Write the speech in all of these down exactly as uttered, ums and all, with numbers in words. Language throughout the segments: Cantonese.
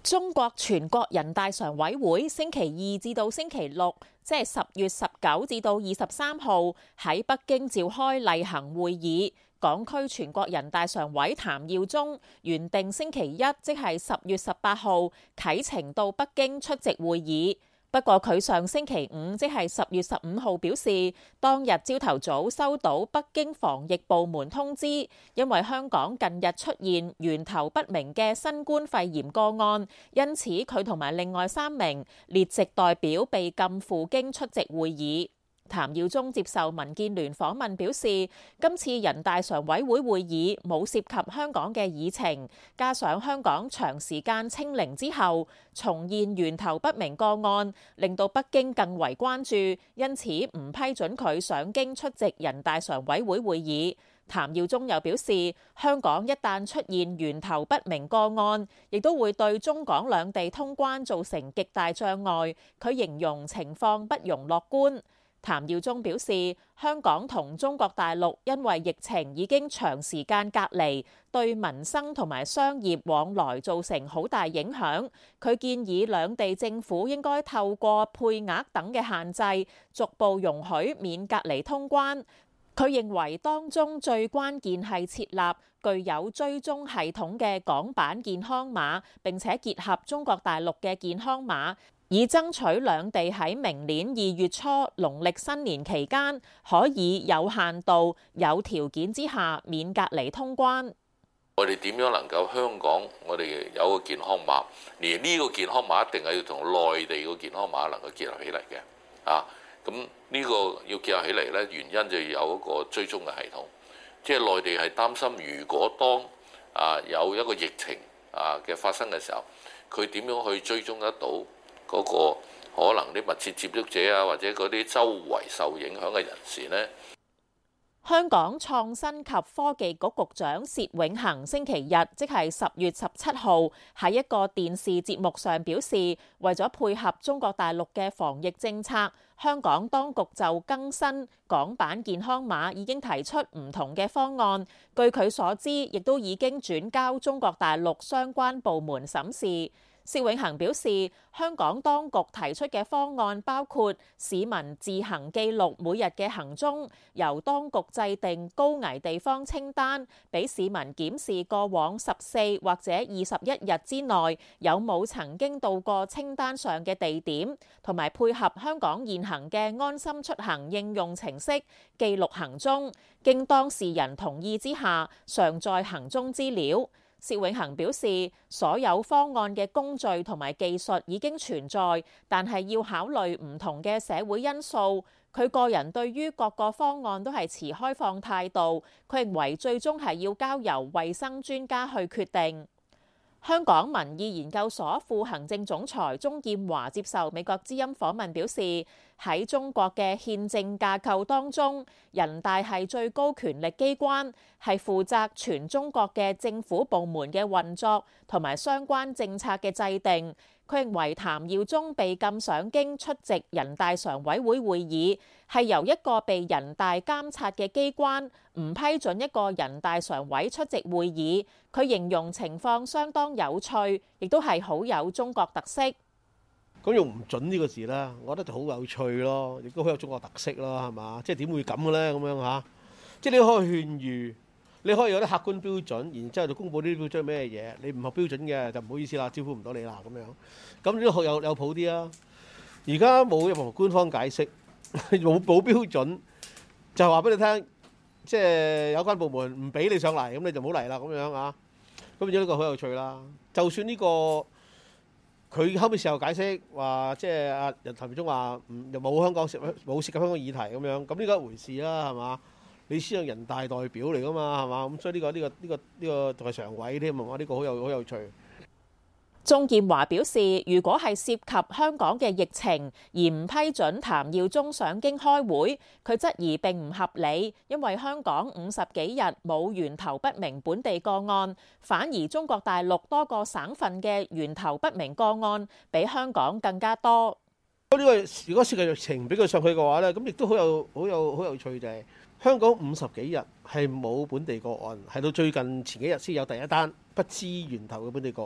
中國全國人大常委會星期二至到星期六，即係十月十九至到二十三號喺北京召開例行會議。港區全國人大常委譚耀宗原定星期一，即係十月十八號啟程到北京出席會議。不過佢上星期五，即係十月十五號表示，當日朝頭早收到北京防疫部門通知，因為香港近日出現源頭不明嘅新冠肺炎個案，因此佢同埋另外三名列席代表被禁赴京出席會議。譚耀宗接受民建聯訪問表示，今次人大常委會會議冇涉及香港嘅議程，加上香港長時間清零之後重現源頭不明個案，令到北京更為關注，因此唔批准佢上京出席人大常委會會議。譚耀宗又表示，香港一旦出現源頭不明個案，亦都會對中港兩地通關造成極大障礙。佢形容情況不容樂觀。譚耀宗表示，香港同中國大陸因為疫情已經長時間隔離，對民生同埋商業往來造成好大影響。佢建議兩地政府應該透過配額等嘅限制，逐步容許免隔離通關。佢認為當中最關鍵係設立具有追蹤系統嘅港版健康碼，並且結合中國大陸嘅健康碼，以爭取兩地喺明年二月初農曆新年期間可以有限度、有條件之下免隔離通關。 我哋點樣能夠香港我哋有個健康碼，而呢個健康碼一定係要同內地個健康碼能夠結合起嚟嘅啊！咁呢個要結合起嚟呢，原因就要有一個追蹤嘅系統，即係內地係擔心，如果當啊有一個疫情啊嘅發生嘅時候，佢點樣去追蹤得到嗰個可能啲密切接觸者啊，或者嗰啲周圍受影響嘅人士呢？ 香港創新及科技局局長薛永恆星期日，即係十月十七號，喺一個電視節目上表示，為咗配合中國大陸嘅防疫政策，香港當局就更新港版健康碼已經提出唔同嘅方案。據佢所知，亦都已經轉交中國大陸相關部門審視。薛永恆表示，香港當局提出嘅方案包括市民自行記錄每日嘅行蹤，由當局制定高危地方清單，俾市民檢視過往十四或者二十一日之內有冇曾經到過清單上嘅地點，同埋配合香港現行嘅安心出行應用程式記錄行蹤，經當事人同意之下上載行蹤資料。薛永恆表示，所有方案嘅工序同埋技術已經存在，但係要考慮唔同嘅社會因素。佢個人對於各個方案都係持開放態度，佢認為最終係要交由衛生專家去決定。香港民意研究所副行政總裁鍾劍華接受美國之音訪問表示，喺中國嘅憲政架構當中，人大係最高權力機關，係負責全中國嘅政府部門嘅運作同埋相關政策嘅制定。佢認為譚耀宗被禁上京出席人大常委會會議，係由一個被人大監察嘅機關唔批准一個人大常委出席會議。佢形容情況相當有趣，亦都係好有中國特色。 咁用唔准呢個字啦，我覺得就好有趣咯，亦都好有中國特色咯，係嘛？即係點會咁嘅咧？咁樣嚇，即係你可以勸喻。你可以有啲客觀標準，然之後就公佈呢啲標準咩嘢？你唔合標準嘅就唔好意思啦，招呼唔到你啦咁樣。咁呢個有有譜啲啊！而家冇任何官方解釋，冇冇標準，就話俾你聽，即係有關部門唔俾你上嚟，咁你就唔好嚟啦咁樣啊！咁變咗呢個好有趣啦。就算呢個佢後尾時候解釋話，即係阿人譚耀宗話唔又冇香港涉冇涉及香港議題咁樣，咁呢個一回事啦，係嘛？你先係人大代表嚟噶嘛，係嘛？咁所以呢個呢個呢個呢個仲係常委添啊！呢個好有好有趣。 鍾劍華表示，如果係涉及香港嘅疫情而唔批准譚耀宗上京開會，佢質疑並唔合理，因為香港五十幾日冇源頭不明本地個案，反而中國大陸多個省份嘅源頭不明個案比香港更加多。 呢個如果涉及疫情俾佢上去嘅話咧，咁亦都好有好有好有趣就係。香港五十幾日係冇本地個案，係到最近前幾日先有第一單不知源頭嘅本地個案。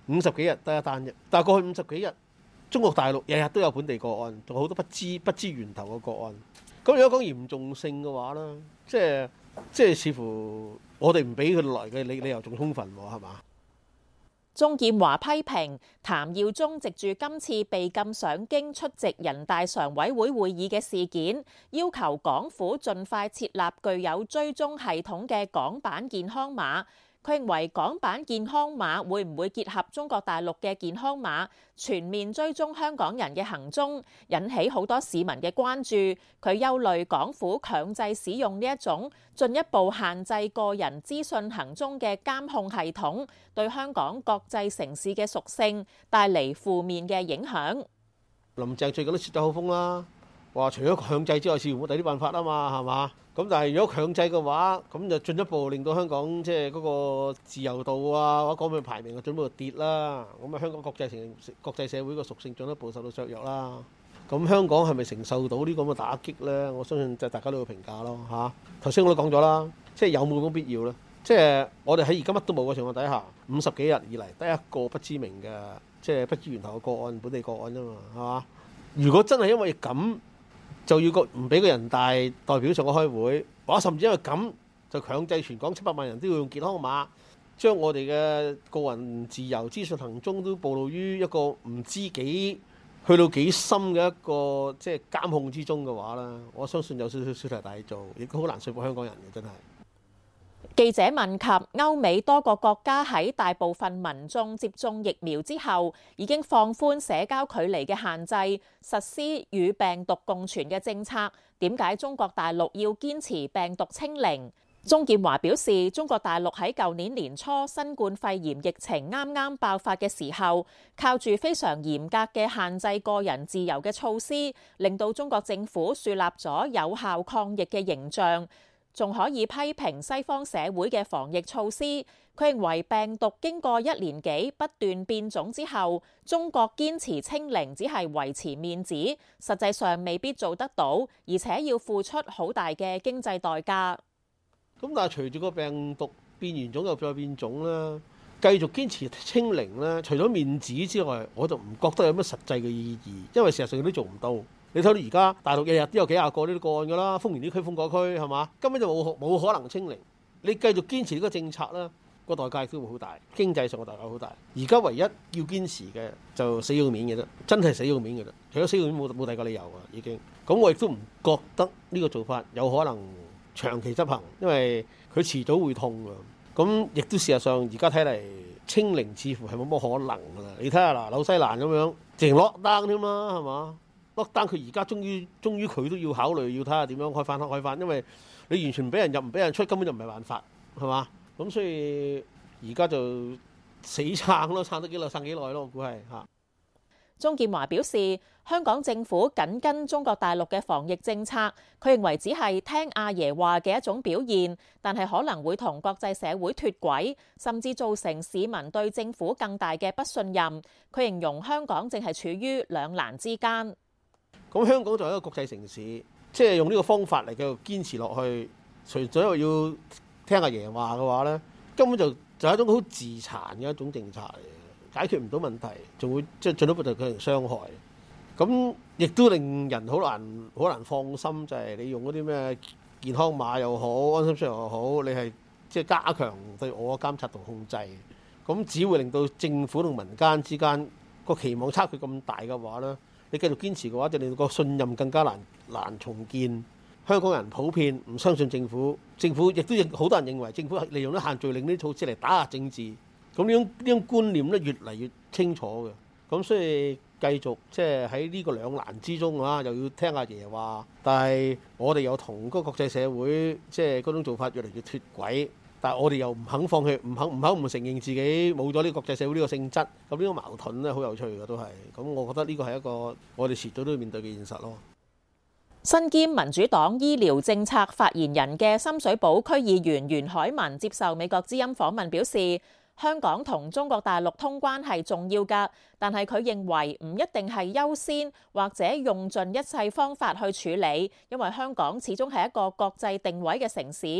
五十幾日得一單啫。但係過去五十幾日，中國大陸日日都有本地個案，仲好多不知不知源頭嘅個案。咁如果講嚴重性嘅話啦，即係即係似乎我哋唔俾佢來嘅理理由仲充分喎，係嘛？ 鍾劍華批評譚耀宗藉住今次被禁上京出席人大常委會會議嘅事件，要求港府盡快設立具有追蹤系統嘅港版健康碼。佢認為港版健康碼會唔會結合中國大陸嘅健康碼，全面追蹤香港人嘅行蹤，引起好多市民嘅關注。佢憂慮港府強制使用呢一種進一步限制個人資訊行蹤嘅監控系統，對香港國際城市嘅屬性帶嚟負面嘅影響。 林鄭最近都泄咗口風啦，話除咗強制之外，似乎冇第啲辦法啊嘛，係嘛？咁但係如果強制嘅話，咁就進一步令到香港即係嗰個自由度啊，或者講佢排名嘅進一步跌啦。咁啊，香港國際城國際社會個屬性進一步受到削弱啦。咁香港係咪承受到呢個咁嘅打擊咧？我相信就大家都要評價咯嚇。頭先我都講咗啦，即係有冇咁必要咧？即係我哋喺而家乜都冇嘅情況底下，五十幾日以嚟得一個不知名嘅即係不知源頭嘅個案，本地個案啫嘛，係嘛？如果真係因為咁，就要個唔俾個人大代表上去開會，或者甚至因為咁就強制全港七百萬人都要用健康碼，將我哋嘅個人自由資訊行蹤都暴露於一個唔知幾去到幾深嘅一個即係監控之中嘅話啦，我相信有少少小題大做，亦都好難說服香港人嘅，真係。 記者問及歐美多個國家喺大部分民眾接種疫苗之後，已經放寬社交距離嘅限制，實施與病毒共存嘅政策，點解中國大陸要堅持病毒清零？鍾劍華表示，中國大陸喺舊年年初新冠肺炎疫情啱啱爆發嘅時候，靠住非常嚴格嘅限制個人自由嘅措施，令到中國政府樹立咗有效抗疫嘅形象。仲可以批評西方社會嘅防疫措施。佢認為病毒經過一年幾不斷變種之後，中國堅持清零只係維持面子，實際上未必做得到，而且要付出好大嘅經濟代價。 咁但係隨住個病毒變完種又再變種啦，繼續堅持清零咧，除咗面子之外，我就唔覺得有乜實際嘅意義，因為事實上都做唔到。你睇到而家大陸日日都有幾廿個呢啲個案㗎啦，封完呢區封嗰區係嘛，根本就冇冇可能清零。你繼續堅持呢個政策啦，個代價亦都會好大，經濟上個代價好大。而家唯一要堅持嘅就死要面嘅啫，真係死要面嘅啫。除咗死要面冇冇第二個理由㗎，已經。咁我亦都唔覺得呢個做法有可能長期執行，因為佢遲早會痛㗎。咁亦都事實上而家睇嚟清零似乎係冇乜可能㗎啦。你睇下嗱，紐西蘭咁樣淨 lockdown 添啦，係嘛？lockdown佢而家終於終於佢都要考慮，要睇下點樣開翻開翻，因為你完全唔俾人入唔俾人出，根本就唔係辦法，係嘛？咁所以而家就死撐咯，撐得幾耐撐幾耐咯，我估係嚇。 鍾劍華表示，香港政府緊跟中國大陸嘅防疫政策，佢認為只係聽阿爺話嘅一種表現，但係可能會同國際社會脫軌，甚至造成市民對政府更大嘅不信任。佢形容香港正係處於兩難之間。 咁香港作為一個國際城市，即係用呢個方法嚟繼續堅持落去，除咗要聽阿爺話嘅話咧，根本就就係一種好自殘嘅一種政策嚟嘅，解決唔到問題，仲會即係進一步就造成傷害。咁亦都令人好難好難放心，就係你用嗰啲咩健康碼又好，安心出行又好，你係即係加強對我嘅監察同控制，咁只會令到政府同民間之間個期望差距咁大嘅話咧。你繼續堅持嘅話，就令到個信任更加難難重建。香港人普遍唔相信政府，政府亦都好多人認為政府係利用啲限聚令呢啲措施嚟打壓政治。咁呢種呢種觀念咧越嚟越清楚嘅。咁所以繼續即係喺呢個兩難之中啊，又要聽阿爺話，但係我哋又同嗰個國際社會即係嗰種做法越嚟越脫軌。但係我哋又唔肯放棄，唔肯唔肯唔承認自己冇咗呢個國際社會呢個性質，咁呢個矛盾咧好有趣嘅都係。咁我覺得呢個係一個我哋遲早都要面對嘅現實咯。 身兼民主黨醫療政策發言人嘅深水埗區議員袁海文接受美國之音訪問表示，香港同中國大陸通關係重要㗎，但係佢認為唔一定係優先或者用盡一切方法去處理，因為香港始終係一個國際定位嘅城市。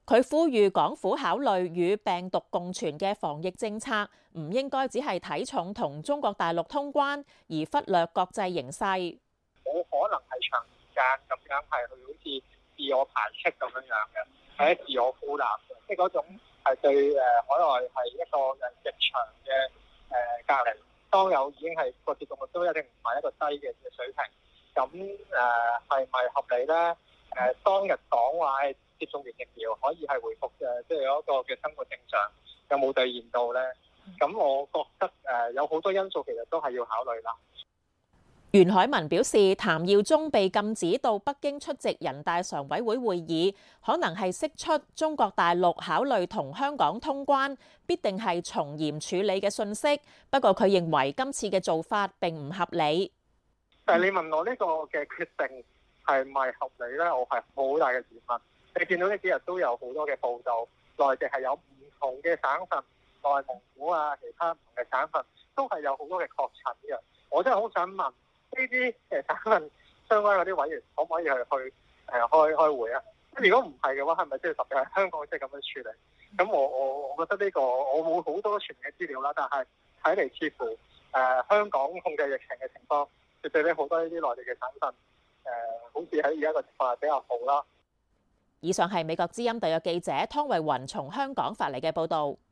佢呼籲港府考慮與病毒共存嘅防疫政策，唔應該只係睇重同中國大陸通關，而忽略國際形勢。 冇可能係長時間咁樣係去好似自我排斥咁樣樣嘅，或者自我孤立嘅，即係嗰種係對誒海外係一個誒極長嘅誒隔離。當有已經係個接種率都一定唔係一個低嘅水平，咁誒係咪合理咧？誒、呃、當日講話接種完疫苗可以係回復嘅，即係有一個嘅生活正常，有冇兌現到咧？咁我覺得誒有好多因素其實都係要考慮啦。 袁海文表示，譚耀宗被禁止到北京出席人大常委會會議，可能係釋出中國大陸考慮同香港通關必定係從嚴處理嘅訊息。不過佢認為今次嘅做法並唔合理。 誒，你問我呢個嘅決定係咪合理咧？我係好大嘅疑問。你見到呢幾日都有好多嘅報道，內地係有唔同嘅省份，內蒙古啊，其他唔同嘅省份都係有好多嘅確診嘅。我真係好想問。呢啲誒省份相關嗰啲委員可唔可以係去誒開開會啊？如果唔係嘅話，係咪即係特別係香港即係咁樣處理？咁我我我覺得呢個我冇好多全面嘅資料啦，但係睇嚟似乎誒、呃、香港控制疫情嘅情況，絕對比好多呢啲內地嘅省份誒、呃，好似喺而家個情況係比較好啦。 以上係美國之音特約記者湯慧雲從香港發嚟嘅報導。